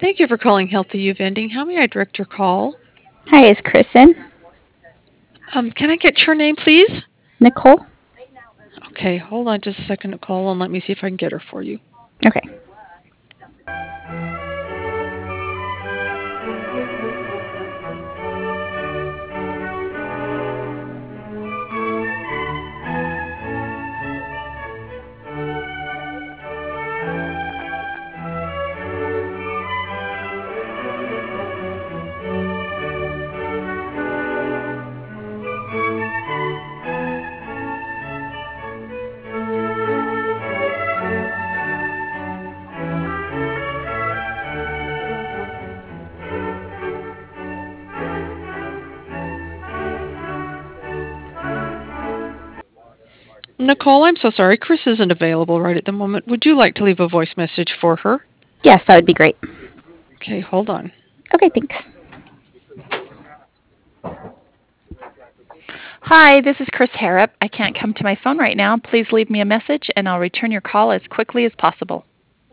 Thank you for calling Healthy U Vending. How may I direct your call? Hi, is Kristen? Can I get your name, please? Nicole? Okay, hold on just a second, Nicole, and let me see if I can get her for you. Okay. Nicole, I'm so sorry. Chris isn't available right at the moment. Would you like to leave a voice message for her? Yes, that would be great. Okay, hold on. Okay, thanks. Hi, this is Chris Harrop. I can't come to my phone right now. Please leave me a message and I'll return your call as quickly as possible.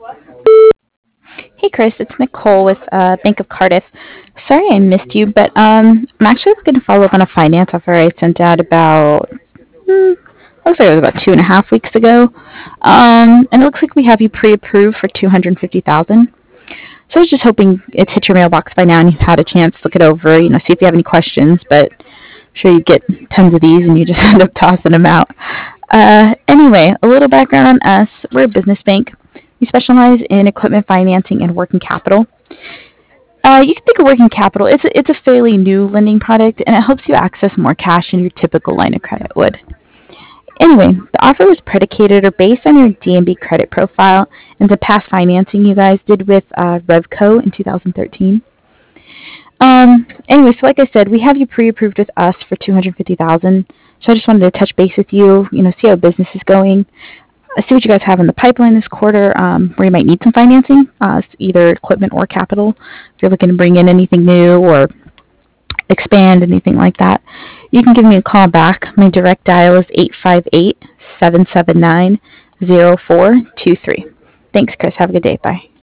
Hey, Chris, it's Nicole with Bank of Cardiff. Sorry I missed you, but I'm actually looking to follow up on a finance offer I sent out about, looks like it was about 2.5 weeks ago. And it looks like we have you pre-approved for 250,000. So I was just hoping it's hit your mailbox by now and you've had a chance to look it over, see if you have any questions, but I'm sure you get tons of these and you just end up tossing them out. Anyway, a little background on us. We're a business bank. We specialize in equipment financing and working capital. You can think of working capital. It's a fairly new lending product, and it helps you access more cash than your typical line of credit would. Anyway, the offer was predicated or based on your DNB credit profile and the past financing you guys did with Revco in 2013. Anyway, so like I said, we have you pre-approved with us for 250,000. So I just wanted to touch base with you, see how business is going, see what you guys have in the pipeline this quarter, where you might need some financing, either equipment or capital. If you're looking to bring in anything new or expand, anything like that, you can give me a call back. My direct dial is 858-779-0423. Thanks, Chris. Have a good day. Bye.